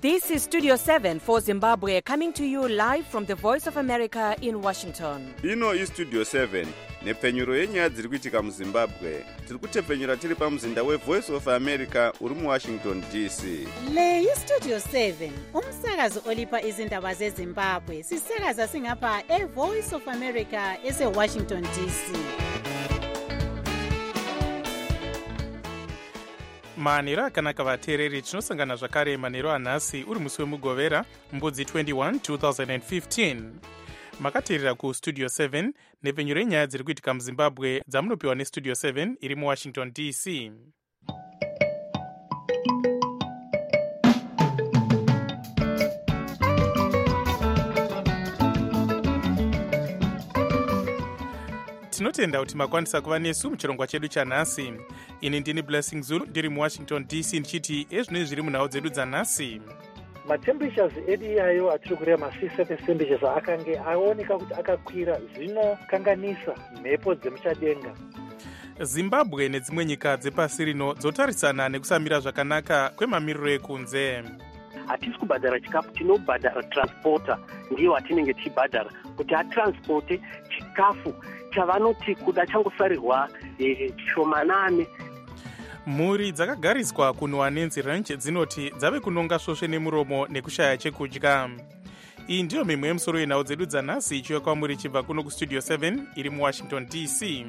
This is Studio 7 for Zimbabwe, coming to you live from the Voice of America in Washington. Ino iStudio 7 nepfenyuro yenyaya dziri kuitika muZimbabwe. Tiri kutepfenyura tiri pamuzinda weVoice of America uri muWashington DC. Le iStudio 7 umsakazo olipa izindaba zeZimbabwe. Sisakaza singapha eVoice of America eseWashington DC. manheru akanaka vateereri, tinosangana zvakare manheru anhasi uri musi wemugovera mbudzi 21 2015. makateerera kustudio 7 nepfenyuro yenyaya dziri kuitika muzimbabwe dzamunopiwa nestudio 7 iri muwashington dc. tinotenda kuti makwanisa kuva nesu muchirongwa chedu chanhasi. ini ndini Blessing Zulu ndiri muwashington dc ndichiti ezvinoi zviri munhau dzedu dzanhasi. matemperatures edu iyayo atiri kureva ma-C-surface temperatures akange aoneka kuti akakwira zvinokanganisa mhepo dzemuchadenga. zimbabwe nedzimwe nyika dzepasi rino dzotarisana nekusamira zvakanaka kwemamiriro ekunze. hatisi kubhadhara chikafu, tinobhadhara transporta, ndiyo hatinenge tichibhadhara kuti atransporte chikafu chavanoti kuda changofarirwa shomanane. mhuri dzakagariswa kunwa nenzi ranch dzinoti dzave kunonga svosve nemuromo nekushaya chekudya. iyi ndiyo mimwe yemusoro yenhau dzedu dzanhasi ichiuya kwamuri ichibva kuno kustudio 7 iri muwashington dc.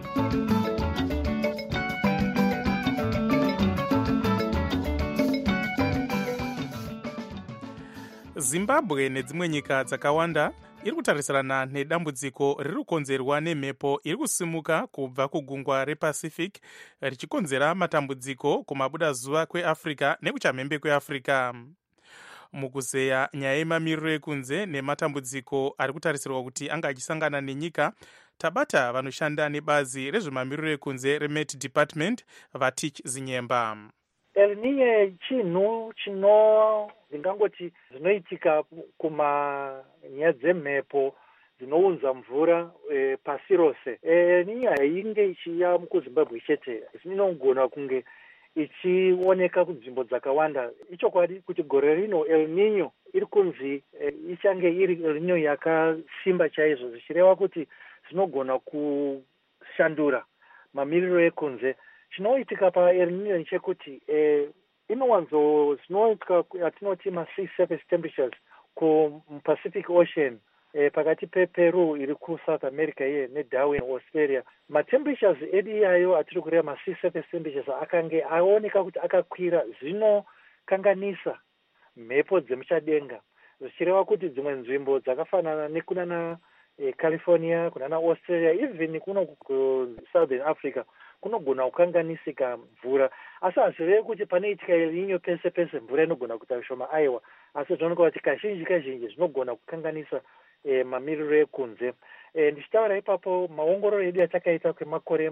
zimbabwe nedzimwe nyika dzakawanda iri kutarisana nedambudziko riri kukonzerwa nemhepo iri kusimuka kubva kugungwa repacific richikonzera matambudziko kumabuda zuva kweafrica nekuchamhembe kweafrica. mukuzeya nyaya yemamiriro ekunze nematambudziko ari kutarisirwa kuti anga achisangana nenyika, tabata vanoshanda nebazi rezvemamiriro ekunze remet department vatich zinyemba. El Niño chinhu ndingangoti zvinoitika kumanyaya dzemhepo dzinounza mvura pasi rose. El Niño hainge ichiya kuzimbabwe chete, inogona kunge ichioneka kunzvimbo dzakawanda. ichokwadi kuti gore rino El Niño iri kunzi ichange iri El Niño yakasimba chaizvo, zvichireva kuti zvinogona kushandura mamiriro ekunze. chinoitika paEl Niño chekuti zvinoitika atinoti ma-sea-surface temperatures kupacific ocean pakati peperu iri kuSouth America iye neDarwin Australia. matemperatures edu iyayo atiri kureva ma-sea-surface temperatures akange aoneka kuti akakwira zvinokanganisa mhepo dzemuchadenga, zvichireva kuti dzimwe nzvimbo dzakafanana nekunana California, kunana Australia, even kuno kuSouthern Africa kunogona kukanganisika mvura. asi hazvirevi kuti panoitika El Niño pese pese mvura inogona kuita shoma aiwa, asi zvinooneka kuti kazhinji zvinogona kukanganisa mamiriro ekunze. ndichitaura ipapo maongororo edu yatakaita kwemakore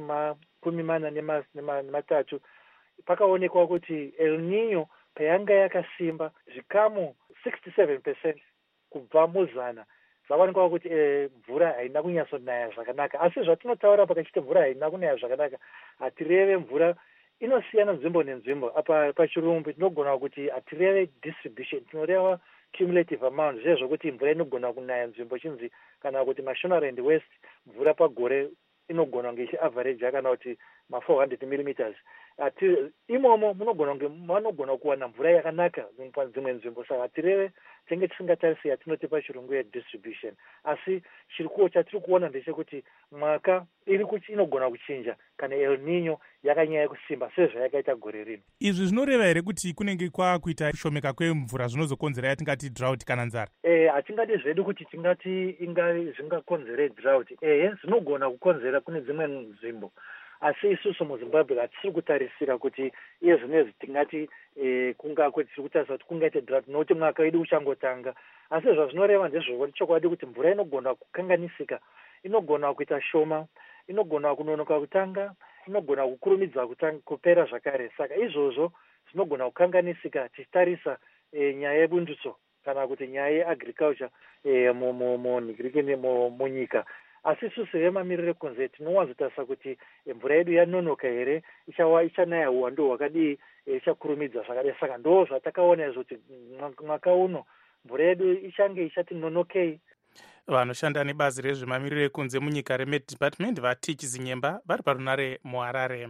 43 pakaonekwa kuti El Niño payanga yakasimba zvikamu 67% kubva muzana zvaonekwa kuti mvura haina kunyatsonaya zvakanaka. asi zvatinotaura pakachite mvura haina kunaya zvakanaka, hatireve mvura inosiyana nzvimbo nenzvimbo. apa pachirungu tinogona kuti hatireve distribution, tinoreva cumulative amount, zvezvo kuti mvura inogona kunaya nzvimbo chinzi kana kuti Mashonaland West mvura pagore inogona kunge ichiavhareja kana kuti ma400 millimeters. imomo vanogona kuwana mvura yakanaka dzimwe nzvimbo, saka hatireve tenge tisingatarisi yatinoti pachirungu yedistribution. asi chatiri kuona ndechekuti mwaka inogona kuchinja kana El Niño yakanyanya kusimba sezvayakaita gore rino. izvi zvinoreva here kuti kunenge kwakuita kushomeka kwemvura zvinozokonzera yatingati drought kana nzara? hatingadi zvedu kuti tingati zvingakonzere drought. zvinogona kukonzera kune dzimwe nzvimbo, asi isusu muZimbabwe hatisiri kutarisira kuti iye zvinezvi tingati tiri kutarisa kuti kungaite drought nokuti mwaka wedu uchangotanga. asi zvazvinoreva ndezvochokwadi kuti mvura inogona kukanganisika, inogona kuita shoma, inogona kunonoka kutanga, inogona kukurumidza kupera zvakare. saka izvozvo zvinogona kukanganisika tichitarisa nyaya yebundutso kana kuti nyaya yeagriculture munyika. asi isusu vemamiriro ekunze tinowanzotarisa kuti mvura yedu yanonoka here, ichanaya uwandu hwakadii, ichakurumidza zvakadai. Saka ndo zvatakaona izvo kuti mwaka uno mvura yedu ichange ichati nonokei. Vanoshanda nebazi rezvemamiriro ekunze munyika reMed Department vati Chizinyemba vari parunare muHarare.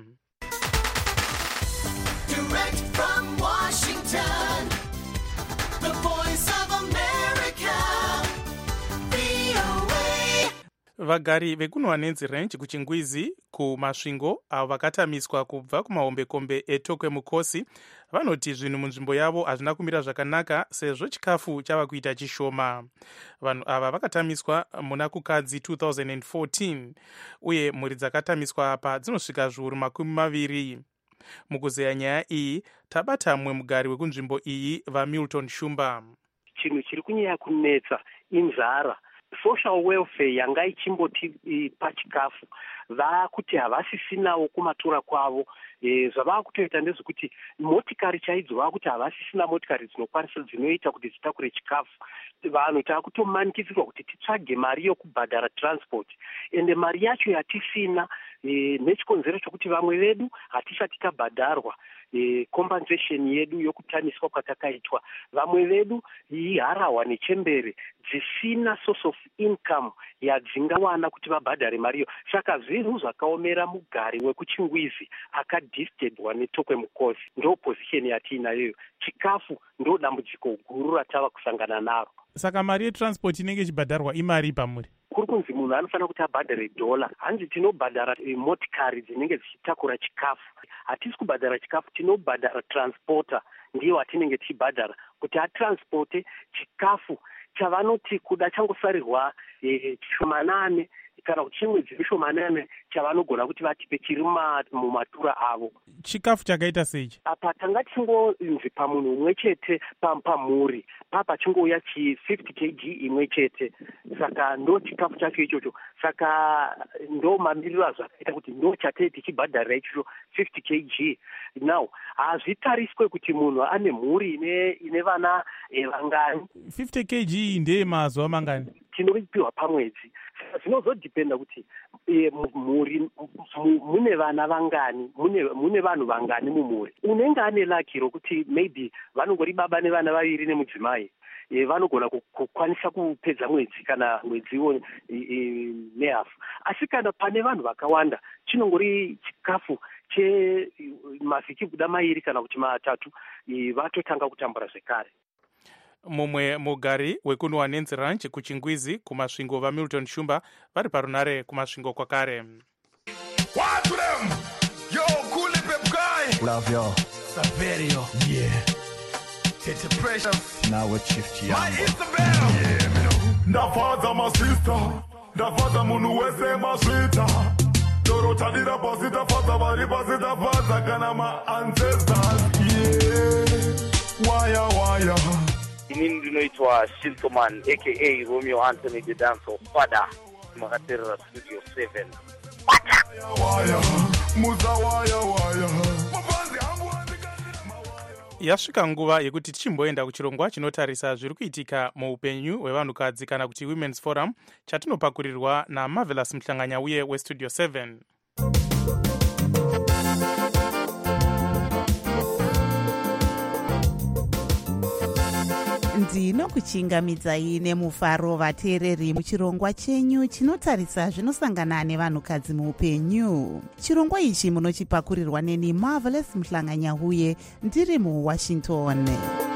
Direct from Washington, the voice of America, VOA. Vagari vekunwanenzi range kuchingwizi kumasvingo avo vakatamiswa kubva kumahombekombe etokwe mukosi vanoti zvinhu munzvimbo yavo hazvina kumira zvakanaka sezvo chikafu chava kuita chishoma. Vanhu ava vakatamiswa muna kukadzi 2014 uye mhuri dzakatamiswa apa dzinosvika zviuru 20. Mukuzeya nyaya iyi tabata mumwe mugari wekunzvimbo iyi vaMilton Shumba. Chinhu chiri kunyanya kunetsa inzara. Social welfare yanga ichimboti pachikafu vakuti havasisinawo kumatura kwavo. Zvava kutoita ndezvekuti motikari chaidzo vakuti havasisina motikari dzinokwanisa dzinoita kuti dzitakure chikafu. Vanhu takutomanikidzirwa kuti titsvage mari yokubhadhara transport, ende mari yacho yatisina nechikonzero chokuti vamwe vedu hatisati tabhadharwa compensation yedu yokutamiswa kwatakaitwa. Vamwe vedu iharahwa nechembere dzisina source of income yadzingawana kuti vabhadhare mariyo. Saka zvinhu zvakaomera mugari wekuchingwizi akadhistedwa netokwe mukosi. Ndo position yatiinayo. Chikafu ndo dambudziko guru ratava kusangana naro. Saka mari yetransport inenge ichibhadharwa imari pamuri? Kuri kunzi munhu anofanira kuti abhadhare $1. Hanzi tinobhadhara motikari dzinenge dzichitakura chikafu. Hatisi kubhadhara chikafu, tinobhadhara transporter, ndiyo watinenge tichibhadhara kuti atransporte chikafu chavanoti kuda changosarirwa chishomanane kana kuti chimwe dzishomanane chavanogona kuti vatipe chiri mumatura avo. Chikafu chakaita sechi? Apa tanga tichingonzi pamunhu umwe chete pamhuri papa chingouya 50 kg imwe chete. Saka ndo chikafu chacho ichocho. Saka ndo mamiriro azvakaita kuti ndo chatei tichibhadharira ichocho 50 kg. Now hazvitariswe kuti munhu ane mhuri ine vana vangani. 50 kg ndeye mazuva mangani? Tinopiwa pamwedzi. Zvinozodhipenda kuti mhuri mune vana vangani, mune vanhu vangani mumhuri. Unenge ane laki rokuti maybe vanongori baba nevana vaviri nemudzimai, vanogona kukwanisa kupedza mwedzi kana mwedziwo nehafu. Asi kana pane vanhu vakawanda chinongori chikafu chemavhiki kuda mairi kana kuti matatu vatotanga kutambura zvekare. Mumwe mugari wekunwanenzi ranch kuchingwizi kumasvingo vaMilton Shumba vari parunare kumasvingo kwakare. What to them? Yo, cool pep guy. Love yo. Saverio. Yeah. Take the pressure. Now we shift ya. My Isabel. Yeah, me know. Ndafaza my sister. Ndafaza munu wese maswita. Dorota dira posita faza vari posita faza kana my ancestors. Yeah. Waya. Inini ndinoitwa Shintoman aka Romeo Anthony the Dancer Father makaterera Studio 7. Waya. Muza waya. Yasvika nguva yekuti tichimboenda kuchirongwa chinotarisa zviri kuitika muupenyu hwevanhukadzi kana kuti Women's Forum chatinopakurirwa naMarvelous Mhlanganyauye weStudio 7. Ndinokuchingamidzai nemufaro vateereri muchirongwa chenyu chinotarisa zvinosangana nevanhukadzi muupenyu. Chirongwa ichi munochipakurirwa neni Marvelous Mhlanganyauye ndiri muWashington.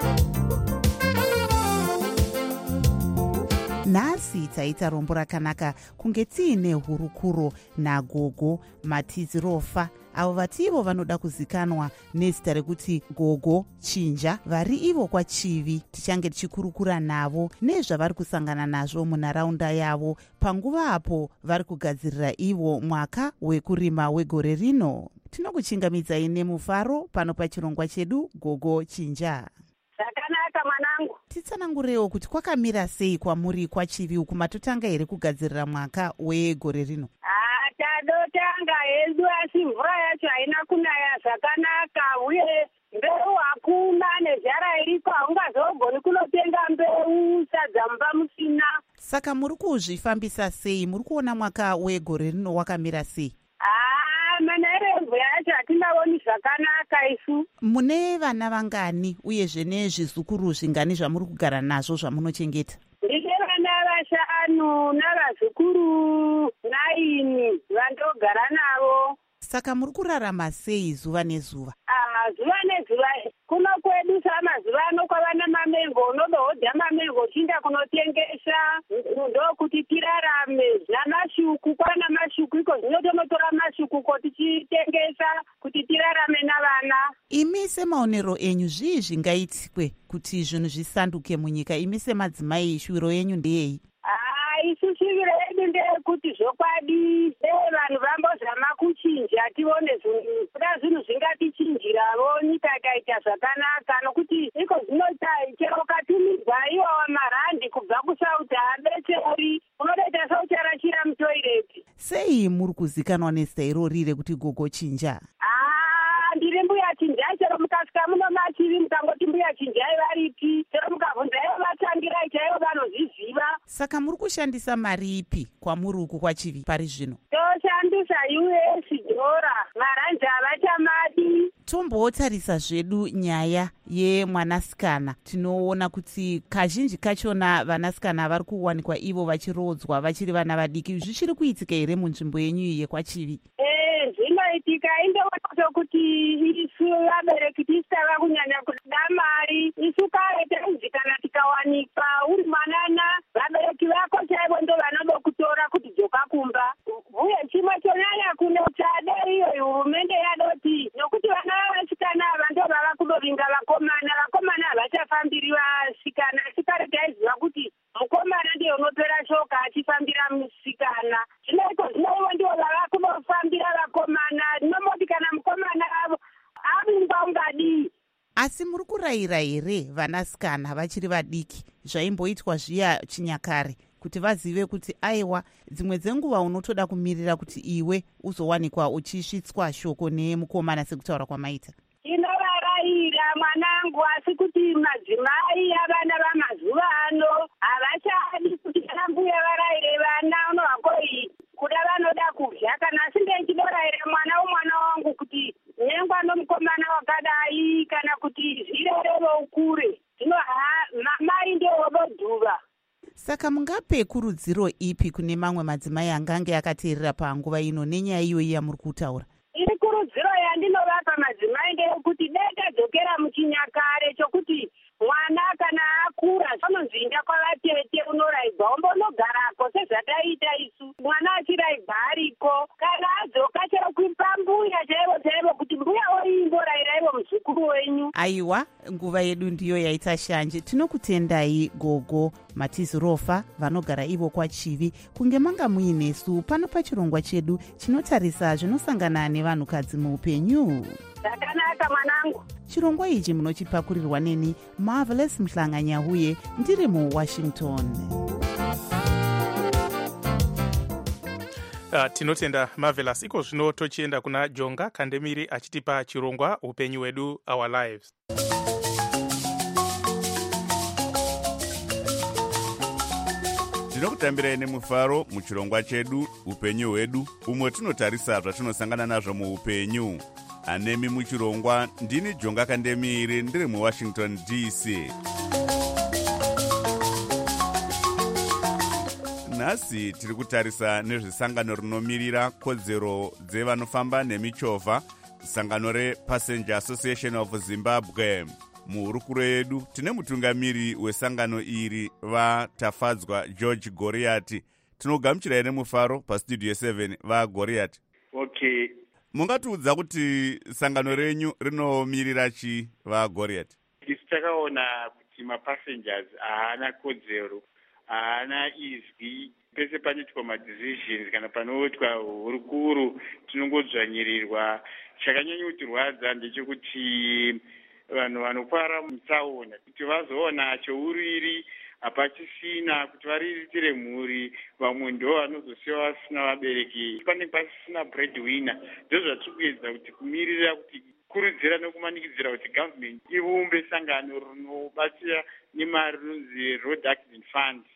Nhasi taita rombo rakanaka kunge tiine hurukuro naGogo Matizirofa, avo vativo vanoda kuzikanwa nezita rekuti Gogo Chinja, vari ivo kwachivi. Tichange tichikurukura navo nezvavari kusangana nazvo munharaunda yavo panguva apo vari kugadzirira ivo mwaka wekurima wegore rino. Tinokuchingamidzai nemufaro pano pachirongwa chedu Gogo Chinja. Zvakanaka mwanangu. Titsanangurewo kuti kwakamira sei kwamuri kwachivi uku matotanga here kugadzirira mwaka wegore rino? Tadotanga hedu asi mvura yacho haina kunaya zvakanaka uye mbeu hakuna nezhara iriko haungazogoni kunotenga mbeu sadza mumba musina. Saka muri kuzvifambisa sei? Muri kuona mwaka wegore rino wakamira sei? Manarembwe yacho hatingaoni zvakanaka isu. Mune vana vangani uyezve nezvizukuru zvingani zvamuri kugara nazvo zvamunochengeta? Ndine vana 5 navazukuru 9 vandogara navo. Saka muri kurarama sei zuva nezuva? Zuva nezuva kuno kwedu samazuva ano kwava namamengo, unodohodha mamengo chinda kunotengesa ndokuti tirarame. Namashuku kwana mashuku iko zvinotonotora mashuku tichitengesa kuti tirarame navana. Imi semaonero enyu zvii zvingaitikwe kuti zvinhu zvisanduke munyika? Imi semadzimai shuviro yenyu ndeyei? Isu shuviro yedu ndeyekuti zvokwadi vanhu vambozama kuchinja tione kuda zvinhu zvingatichinjiravo nyika ikaita zvakanaka, nokuti iko zvinota chero katumidzwa iwawa marandi kubva kusauti haabetseri, unodaita saucharashira mutoireti. Sei muri kuzikanwa nezita irori rekuti gogo chinja? Ndiri mbuya chinjai, chero mukasvika muno machivi mukangoti mbuya chinjai varipi, chero mukabvunza ivo vatangirai chaivo vanozviziva. Saka muri kushandisa mari ipi kwamuri uku kwachivi pari zvino? Toshandisa US dora, marandi havachamadi. Tombotarisa zvedu nyaya yemwanasikana. Tinoona kuti kazhinji kachona vanasikana vari kuwanikwa ivo vachirodzwa vachiri vana vadiki. Zvichiri kuitika here munzvimbo yenyu yekwachivi? Zvinoitika, indoona kuti isu vabereki tisitava kunyanya kuda mari. Isu kare taizi kana tikawanikwa uri mwanana, vabereki vako chaivo ndo vanoda kutora kuti dzoka kumba. Uye chimwe chonyanya kunetsa deriyo hurumende yadoti nokuti vana vavasikana ava ndo vava kudovinga vakomana. Vakomana havachafambiri vasikana. Chikare taiziva kuti mukomana ndiye unopera shoka achifambira musikana. Zvinoiko zvinoivo ndivo vava kunofambira vakomana. Nomoti kana mukomana avo avingwa ungadii. Asi muri kurayira here vanasikana vachiri vadiki zvaimboitwa zviya chinyakare kuti vazive kuti aiwa dzimwe dzenguva unotoda kumirira kuti iwe uzowanikwa uchisvitswa shoko nemukomana sekutaura kwamaita? Inovarayira mwanangu, asi kuti madzimai avana vamazuva ano havachadi kuti kana mbuya varayire vana unohakoi kuda vanoda kudya. Kana asinge nchidorayira mwana wangu kuti nyengwa nomukomana wakadai kana kuti zvirerevo ukure, zvino mai ndevododhuva. Saka mungape kurudziro ipi kune mamwe madzimai angange akateerera panguva ino nenyaya iyoyi yamuri kutaura? Iri kurudziro yandinovapa madzimai ndeyekuti dai tadzokera muchinyakare chokuti mwana kana akura anonzinda kwavatete unoraigwa umbonogarako sezvataita isu. Mwana achiraigwa ariko, kana adzoka chero kupambuya chaivo kuti mbuya oimborayira ivo muzukuru wenyu. Aiwa, nguva yedu ndiyo yaita shanje. Tinokutendai Gogo Matizirofa vanogara ivo kwachivi kunge manga muinesu pano pachirongwa chedu chinotarisa zvinosangana nevanhukadzi muupenyu. Zvakanaka mwanangu. Chirongwa ichi munochipakurirwa neni Marvelous Mhlanganyahuye ndiri muWashington. Tinotenda Marvelous. Iko zvino tochienda kuna Jonga Kandemiri achitipa chirongwa upenyu wedu, Our Lives. Tinokutambirai nemufaro muchirongwa chedu upenyu hwedu, umwe tinotarisa zvatinosangana nazvo muupenyu. Anemi muchirongwa ndini Jonga Kandemiri ndiri muWashington DC. Nhasi tiri kutarisa nezvesangano rinomirira kodzero dzevanofamba nemichovha, sangano rePassenger Association of Zimbabwe. Muhurukuro yedu tine mutungamiri wesangano iri vaTafadzwa George Goriati. Tinogamuchirai nemufaro pastudio 7 vaGoriati. Okay. Mungatiudza kuti sangano renyu rinomirira chi vaGoriati? Isu takaona kuti mapassengers haana kodzero, haana izwi, pese panoitwa madecisions kana panoitwa hurukuro tinongodzvanyirirwa. Chakanyanya kutirwadza ndechekuti vanhu vanopara mutsaona kuti vazoona chouriri hapachisina kuti variritire mhuri, vamwe ndo vanozosiwa vasina vabereki, panenge pasina breadwinner. Ndozvatiri kuedza kuti kumirira kuti kurudzira nokumanikidzira kuti government ivumbe sangano rinobatsira nemari rinonzi Road Accident Fund.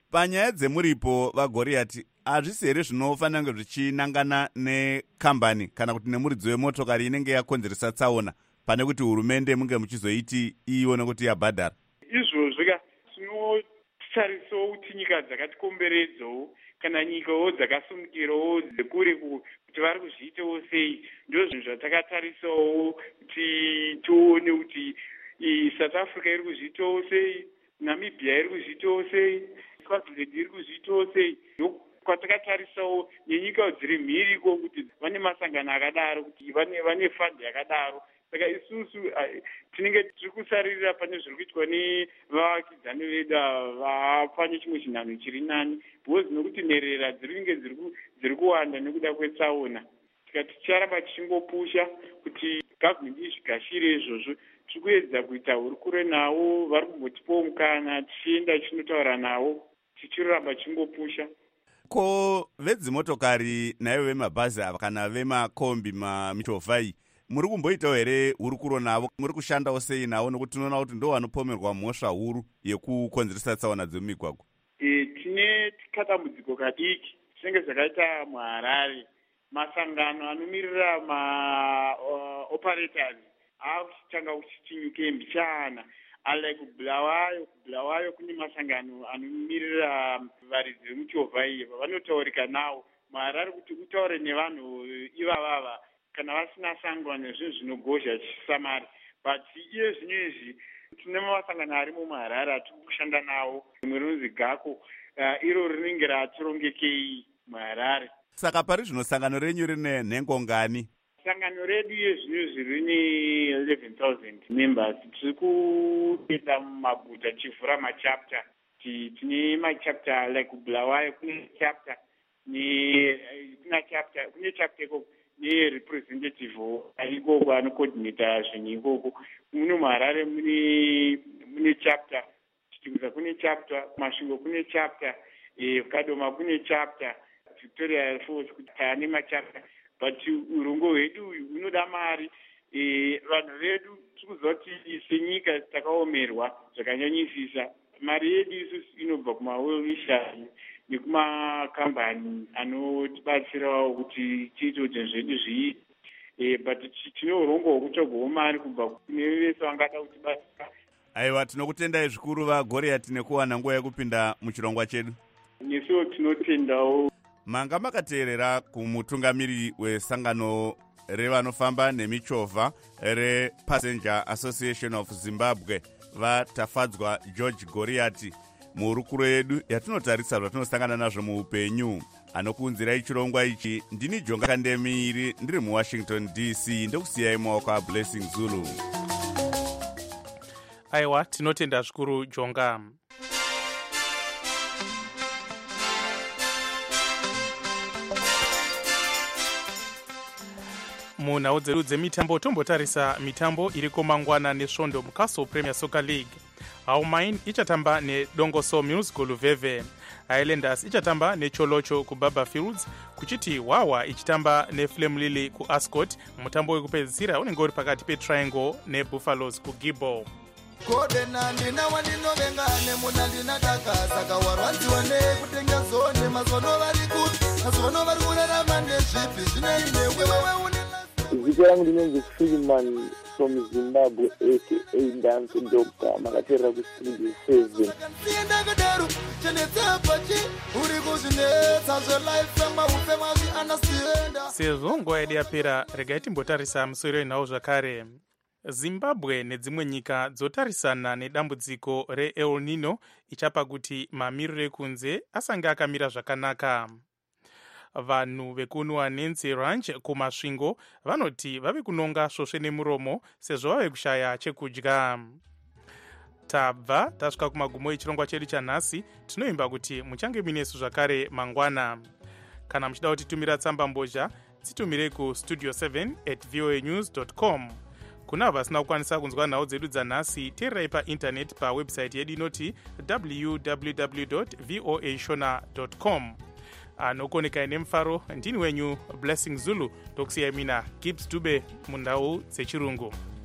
Panyaya dzemuripo vaGoriati, hazvisi here zvinofanira kunge zvichinangana nekambani kana kuti nemuridzo wemotokari inenge yakonzeresa tsaona pane kuti hurumende munge muchizoiti ione kuti yabhadhara? Izvozvo tinotarisawo kuti nyika dzakatikomberedzawo kana nyikawo dzakasimukirawo dzekure kuti vari kuzviitawo sei. Ndo zvinhu zvatakatarisawo kuti tione kuti South Africa iri kuzviitawo sei, Namibia iri kuzviitawo sei, Swaziland iri kuzviitawo sei. Kwatakatarisawo nenyika dziri mhiriko kuti vane masangano akadaro, kuti vane fund yakadaro. Saka isusu tinenge tiri kusaririra pane zviri kuitwa nevavakidzani vedu vapane chimwe chinhanho chiri nani, because nokuti nherera dziri kuwanda nekuda kwetsaona. Tikati ticharamba tichingopusha kuti gavhmendi izvigashire izvozvo. Tiri kuedza kuita hurukuro navo, vari kumbotipawo mukana tichienda tichinotaura navo, tichiramba tichingopusha. Ko vedzimotokari naivo vemabhazi ava kana vemakombi mamichovha iyi, muri kumboitawo here hurukuro navo? Muri kushandawo sei navo, nokuti tinoona kuti ndo vanopomerwa mhosva huru yekukonzeresa tsaona dzemumigwagwa? Tine katambudziko kadiki zvinenge zvakaita muHarare. Masangano anomirira maoperators akuchitanga kuchiti nyuke mbichana. Like Bulawayo kune masangano anomirira varidzi vemuchovha iyi, vanotaurika nawo. muHarare kuti utaure nevanhu ivavava kana vasina sangano nezvinhu zvinogozha chisamari. But iye zvinezvi tine masangano arimo muHarare atiri kushanda nawo, rimwe rinonzi GACO, iro rinenge ratirongekei muHarare. Saka pari zvino sangano renyu rine nhengo ngani? Sangano redu yezvinezvi rine 11,000 members. Tiri kuenda mumaguta tichivhura machapter. Tine machapter like Bulawayo kune chapter, kune chapter ikoko nerepresentative ikoko anocoordinata zvinhu ikoko. Muno muHarare mune chapter, Chitimbiza kune chapter, Masvingo kune chapter, Kadoma kune chapter, Victoria Falls kuti pane machapter. But urungo hwedu unoda mari. Vanhu vedu tikuziva kuti senyika takaomerwa zvakanyanyisisa. Mari yedu isusu inobva kumawelwishers nekumakambani anotibatsirawo kuti tiite kuti zvedu zviite. But tine urongwa hwekutsvagawo mari kubva kune vese vangada kutibatsira. Aiwa, tinokutendai zvikuru vaGoriati nekuwana nguva yekupinda muchirongwa chedu. Nesuwo tinotendawo. Manga makateerera kumutungamiri wesangano revanofamba nemichovha rePassenger Association of Zimbabwe, vatafadzwa George Goriati, muhurukuro yedu yatinotarisa zvatinosangana nazvo muupenyu. Anokuunzirai chirongwa ichi ndini Jonga Kandemiri, ndiri muWashington DC, ndokusiyai mumaoko aBlessing Zulu. Aiwa, tinotenda zvikuru Jonga. Munhau dzedu dzemitambo tombotarisa mitambo iriko mangwana nesvondo muCastle Premier Soccer League. Haumain ichatamba neDongoso Musical Luveve. Highlanders ichatamba neCholocho kuBaba Fields, kuchiti Wawa ichitamba neFlame Lily kuAscot. Mutambo wekupedzisira unenge uri pakati peTriangle neBuffaloes kuGibbo. Kodena ndina wandinovenga nemuna ndinadakasa kawarwanziwa nekutenga zone mazono vari kuti mazono vari kurarama nezvipi zvinoine wewe une. Zita rangu linonzi Freeman from Zimbabwe aka Dance Doctor, makateerera kustudio 7. Sezvo nguva yedu yapera, regai timbotarisa musoro wenhau zvakare. Zimbabwe nedzimwe nyika dzotarisana nedambudziko reEl Nino ichapa kuti mamiriro ekunze asange akamira zvakanaka. Vanhu vekunwa Nancy Ranch kumasvingo vanoti vave kunonga svosve nemuromo sezvo vave kushaya chekudya. Tabva tasvika kumagumo echirongwa chedu chanhasi. Tinoimba kuti muchange minesu zvakare mangwana. Kana muchida kutitumira tsamba mbozha, dzitumirei kustudio7@voanews.com. Kuna vasina kukwanisa kunzwa nhau dzedu dzanhasi, teererai paintaneti pawebsite yedu inoti www.voashona.com. Anokonekai nemufaro, ndini wenyu Blessing Zulu, ndokusiyai mina Gibbs Dube mundau dzechirungu.